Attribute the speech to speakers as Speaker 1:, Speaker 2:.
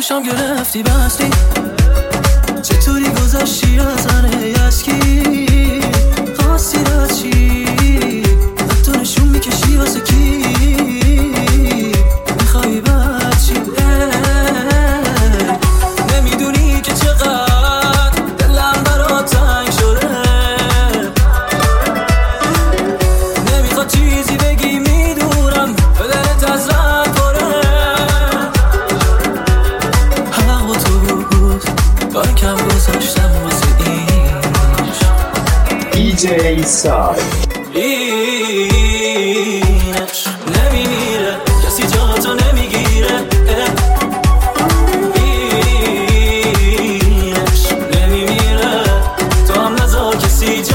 Speaker 1: چشام گرفتی بستی، چطوری گذشتی از هنه یسکی، خواستی رد چی حتی نشون میکشی واسه کی، میخوایی بد چی نمیدونی که چقدر دلم برات تنگ شده، نمیخواد چیزی بگی میدونم به دلت از رد پره، حق با تو بود کار کم گذاشتم واسه
Speaker 2: DJ سای
Speaker 1: اینش نمیمیره کسی جا تو نمیگیره، اینش نمیمیره تو هم نذار کسی جا